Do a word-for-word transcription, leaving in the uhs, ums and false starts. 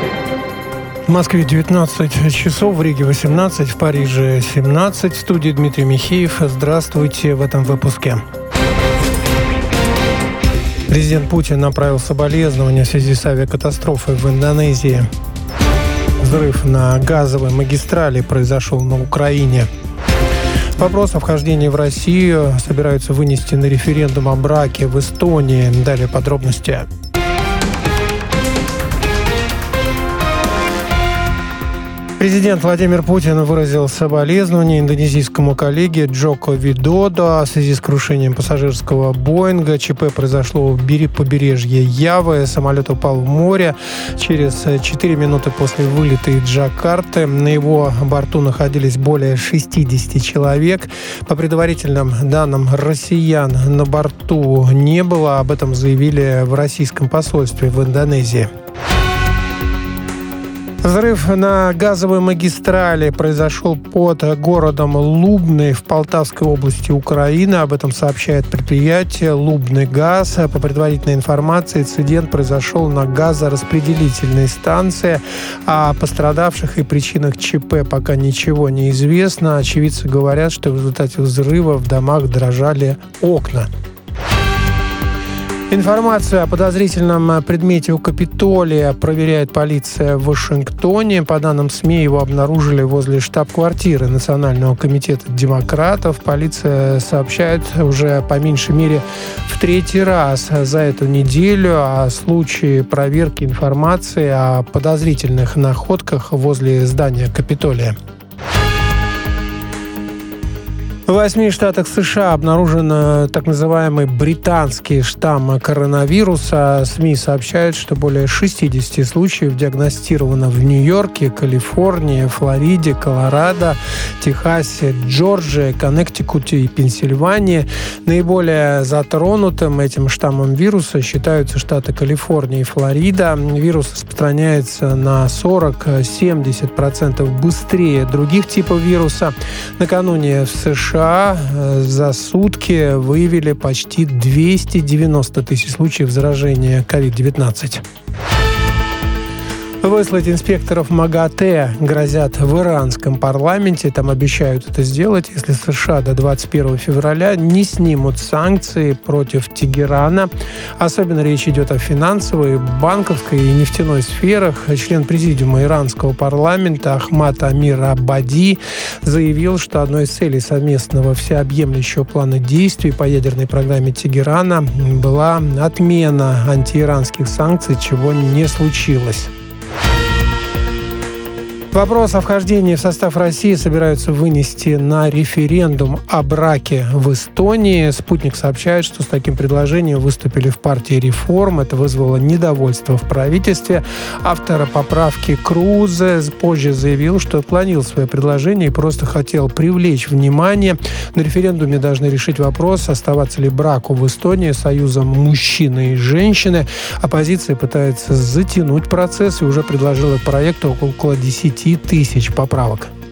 В Москве девятнадцать часов, в Риге восемнадцать, в Париже семнадцать. В студии Дмитрий Михеев. Здравствуйте в этом выпуске. Президент Путин направил соболезнования в связи с авиакатастрофой в Индонезии. Взрыв на газовой магистрали произошел на Украине. Вопрос о вхождении в Россию собираются вынести на референдум о браке в Эстонии. Далее подробности. Президент Владимир Путин выразил соболезнования индонезийскому коллеге Джоко Видодо в связи с крушением пассажирского Боинга. ЧП произошло в побережье Явы. Самолет упал в море через четыре минуты после вылета из Джакарты. На его борту находились более шестьдесят человек. По предварительным данным, россиян на борту не было. Об этом заявили в российском посольстве в Индонезии. Взрыв на газовой магистрали произошел под городом Лубны в Полтавской области Украины. Об этом сообщает предприятие «Лубный газ». По предварительной информации, инцидент произошел на газораспределительной станции. О пострадавших и причинах ЧП пока ничего не известно. Очевидцы говорят, что в результате взрыва в домах дрожали окна. Информацию о подозрительном предмете у Капитолия проверяет полиция в Вашингтоне. По данным СМИ, его обнаружили возле штаб-квартиры Национального комитета демократов. Полиция сообщает уже по меньшей мере в третий раз за эту неделю о случае проверки информации о подозрительных находках возле здания Капитолия. В восьми штатах США обнаружен так называемый британский штамм коронавируса. СМИ сообщают, что более шестьдесят случаев диагностировано в Нью-Йорке, Калифорнии, Флориде, Колорадо, Техасе, Джорджии, Коннектикуте и Пенсильвании. Наиболее затронутым этим штаммом вируса считаются штаты Калифорния и Флорида. Вирус распространяется на сорок-семьдесят процентов быстрее других типов вируса. Накануне в США за сутки выявили почти двести девяносто тысяч случаев заражения ковид девятнадцать. Выслать инспекторов МАГАТЭ грозят в иранском парламенте. Там обещают это сделать, если США до двадцать первого февраля не снимут санкции против Тегерана. Особенно речь идет о финансовой, банковской и нефтяной сферах. Член президиума иранского парламента Ахмад Амир Абади заявил, что одной из целей совместного всеобъемлющего плана действий по ядерной программе Тегерана была отмена антииранских санкций, чего не случилось. Вопрос о вхождении в состав России собираются вынести на референдум о браке в Эстонии. «Спутник» сообщает, что с таким предложением выступили в партии «Реформ». Это вызвало недовольство в правительстве. Автор поправки Крузе позже заявил, что отклонил свое предложение и просто хотел привлечь внимание. На референдуме должны решить вопрос, оставаться ли браку в Эстонии союзом мужчины и женщины. Оппозиция пытается затянуть процесс и уже предложила к проекту около десяти тысяч поправок.